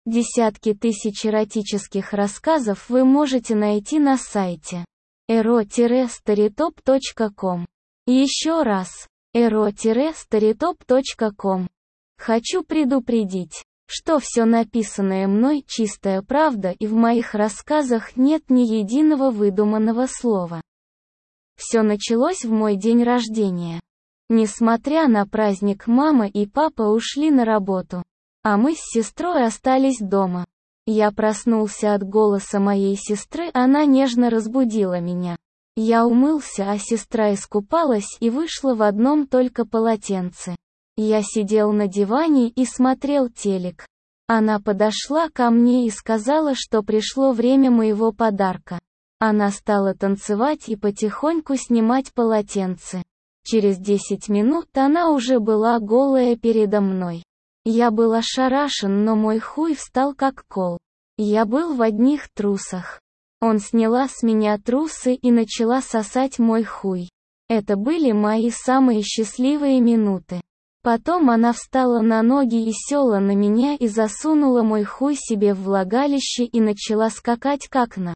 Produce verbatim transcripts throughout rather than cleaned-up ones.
Десятки тысяч эротических рассказов вы можете найти на сайте эро старитоп точка ком. Еще раз, эро старитоп точка ком. Хочу предупредить, что все написанное мной чистая правда, и в моих рассказах нет ни единого выдуманного слова. Все началось в мой день рождения. Несмотря на праздник, мама и папа ушли на работу, а мы с сестрой остались дома. Я проснулся от голоса моей сестры, она нежно разбудила меня. Я умылся, а сестра искупалась и вышла в одном только полотенце. Я сидел на диване и смотрел телек. Она подошла ко мне и сказала, что пришло время моего подарка. Она стала танцевать и потихоньку снимать полотенце. Через десять минут она уже была голая передо мной. Я был ошарашен, но мой хуй встал как кол. Я был в одних трусах. Он сняла с меня трусы и начала сосать мой хуй. Это были мои самые счастливые минуты. Потом она встала на ноги и села на меня и засунула мой хуй себе в влагалище и начала скакать как на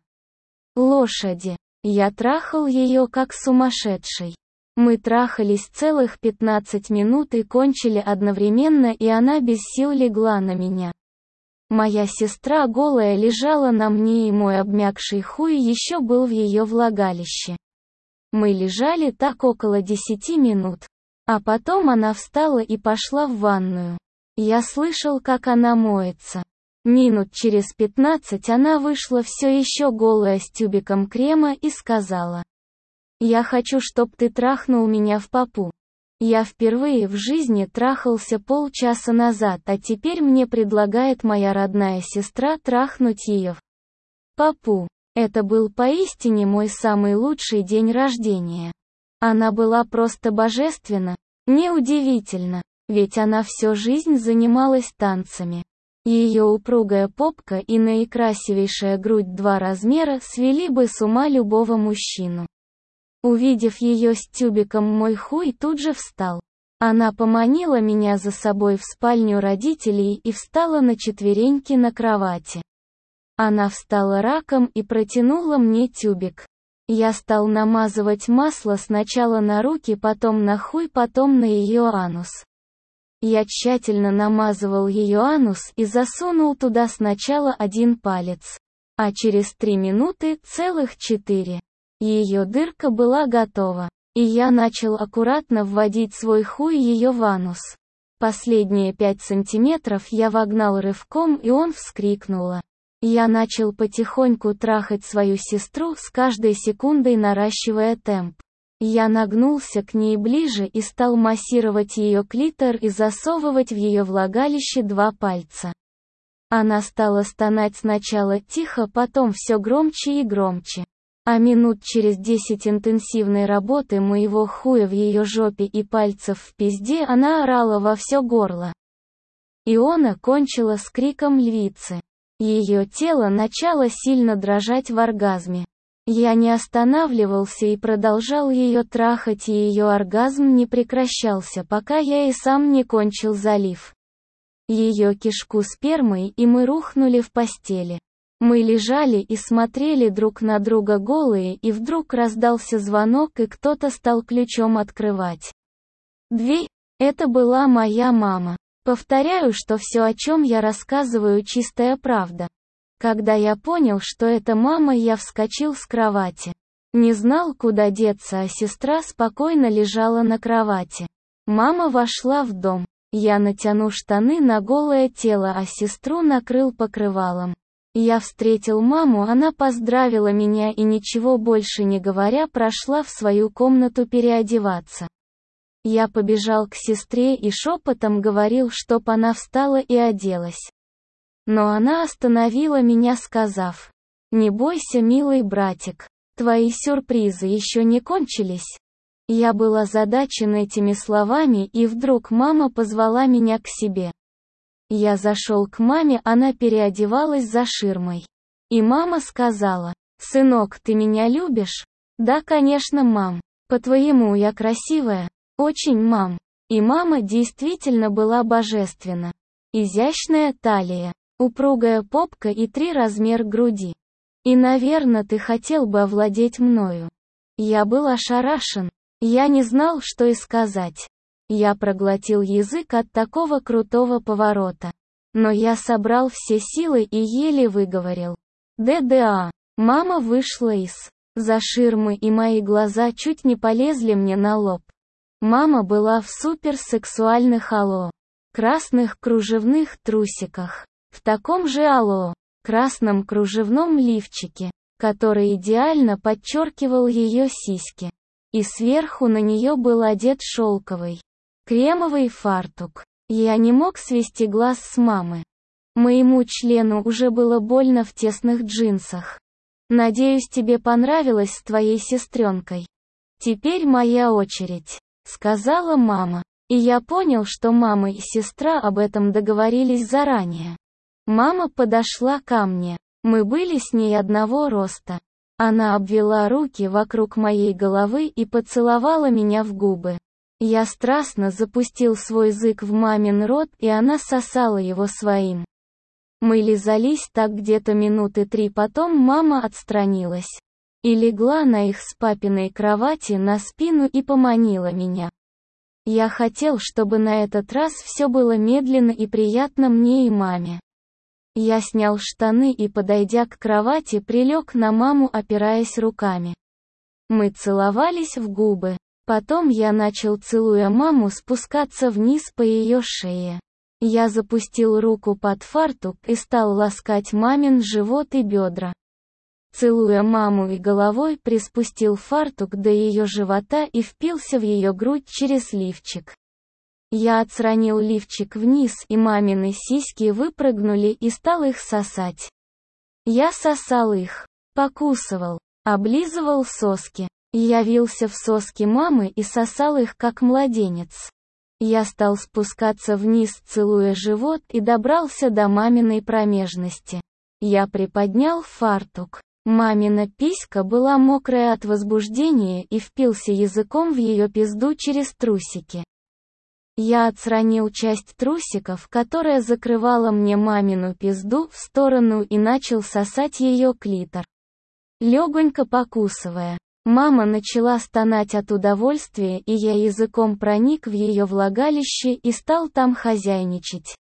лошади. Я трахал ее как сумасшедший. Мы трахались целых пятнадцать минут и кончили одновременно, и она без сил легла на меня. Моя сестра голая лежала на мне, и мой обмякший хуй еще был в ее влагалище. Мы лежали так около десяти минут. А потом она встала и пошла в ванную. Я слышал, как она моется. Минут через пятнадцать она вышла все еще голая с тюбиком крема и сказала: «Я хочу, чтоб ты трахнул меня в попу». Я впервые в жизни трахался полчаса назад, а теперь мне предлагает моя родная сестра трахнуть ее в попу. Это был поистине мой самый лучший день рождения. Она была просто божественна. Неудивительно, ведь она всю жизнь занималась танцами. Ее упругая попка и наикрасивейшая грудь два размера свели бы с ума любого мужчину. Увидев ее с тюбиком, мой хуй тут же встал. Она поманила меня за собой в спальню родителей и встала на четвереньки на кровати. Она встала раком и протянула мне тюбик. Я стал намазывать масло сначала на руки, потом на хуй, потом на ее анус. Я тщательно намазывал ее анус и засунул туда сначала один палец, а через три минуты целых четыре. Ее дырка была готова, и я начал аккуратно вводить свой хуй ее в анус. Последние пять сантиметров я вогнал рывком, и он вскрикнула. Я начал потихоньку трахать свою сестру, с каждой секундой наращивая темп. Я нагнулся к ней ближе и стал массировать ее клитор и засовывать в ее влагалище два пальца. Она стала стонать сначала тихо, потом все громче и громче. А минут через десять интенсивной работы моего хуя в ее жопе и пальцев в пизде она орала во все горло. Иона кончила с криком львицы. Ее тело начало сильно дрожать в оргазме. Я не останавливался и продолжал ее трахать, и ее оргазм не прекращался, пока я и сам не кончил, залив ее кишку спермой, и мы рухнули в постели. Мы лежали и смотрели друг на друга голые, и вдруг раздался звонок, и кто-то стал ключом открывать дверь. Это была моя мама. Повторяю, что все, о чем я рассказываю, чистая правда. Когда я понял, что это мама, я вскочил с кровати. Не знал, куда деться, а сестра спокойно лежала на кровати. Мама вошла в дом. Я натяну штаны на голое тело, а сестру накрыл покрывалом. Я встретил маму, она поздравила меня и, ничего больше не говоря, прошла в свою комнату переодеваться. Я побежал к сестре и шепотом говорил, чтоб она встала и оделась. Но она остановила меня, сказав: «Не бойся, милый братик, твои сюрпризы еще не кончились». Я был озадачен этими словами, и вдруг мама позвала меня к себе. Я зашел к маме, она переодевалась за ширмой. И мама сказала: «Сынок, ты меня любишь?» «Да, конечно, мам. По-твоему я красивая?» «Очень, мам». И мама действительно была божественна. Изящная талия, упругая попка и три размер груди. И, наверное, ты хотел бы овладеть мною. Я был ошарашен. Я не знал, что и сказать. Я проглотил язык от такого крутого поворота. Но я собрал все силы и еле выговорил. ДДА. Мама вышла из-за ширмы, и мои глаза чуть не полезли мне на лоб. Мама была в суперсексуальных алло. Красных кружевных трусиках. В таком же алло. Красном кружевном лифчике, который идеально подчеркивал ее сиськи. И сверху на нее был одет шелковый кремовый фартук. Я не мог свести глаз с мамы. Моему члену уже было больно в тесных джинсах. Надеюсь, тебе понравилось с твоей сестренкой. Теперь моя очередь, сказала мама. И я понял, что мама и сестра об этом договорились заранее. Мама подошла ко мне. Мы были с ней одного роста. Она обвела руки вокруг моей головы и поцеловала меня в губы. Я страстно запустил свой язык в мамин рот, и она сосала его своим. Мы лизались так где-то минуты три, потом мама отстранилась и легла на их с папиной кровати на спину и поманила меня. Я хотел, чтобы на этот раз все было медленно и приятно мне и маме. Я снял штаны и, подойдя к кровати, прилег на маму, опираясь руками. Мы целовались в губы. Потом я начал, целуя маму, спускаться вниз по ее шее. Я запустил руку под фартук и стал ласкать мамин живот и бедра. Целуя маму и головой, приспустил фартук до ее живота и впился в ее грудь через лифчик. Я отстранил лифчик вниз, и мамины сиськи выпрыгнули, и стал их сосать. Я сосал их, покусывал, облизывал соски. Я вился в соски мамы и сосал их как младенец. Я стал спускаться вниз, целуя живот, и добрался до маминой промежности. Я приподнял фартук. Мамина писька была мокрая от возбуждения и впился языком в ее пизду через трусики. Я отстранил часть трусиков, которая закрывала мне мамину пизду, в сторону и начал сосать ее клитор. Легонько покусывая. Мама начала стонать от удовольствия, и я языком проник в ее влагалище и стал там хозяйничать.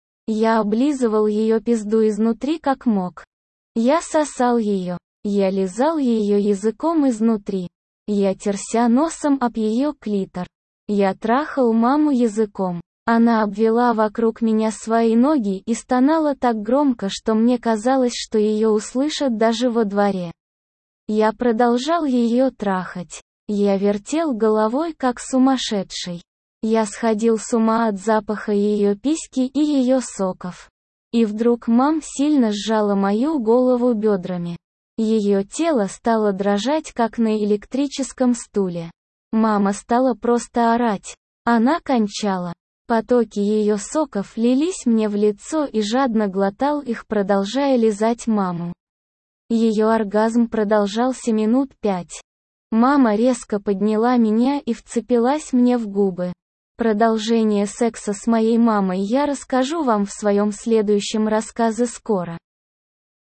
Я облизывал ее пизду изнутри как мог. Я сосал ее. Я лизал ее языком изнутри. Я терся носом об ее клитор. Я трахал маму языком. Она обвела вокруг меня свои ноги и стонала так громко, что мне казалось, что ее услышат даже во дворе. Я продолжал ее трахать. Я вертел головой как сумасшедший. Я сходил с ума от запаха ее письки и ее соков. И вдруг мам сильно сжала мою голову бедрами. Ее тело стало дрожать, как на электрическом стуле. Мама стала просто орать. Она кончала. Потоки ее соков лились мне в лицо, и жадно глотал их, продолжая лизать маму. Ее оргазм продолжался минут пять. Мама резко подняла меня и вцепилась мне в губы. Продолжение секса с моей мамой я расскажу вам в своем следующем рассказе скоро.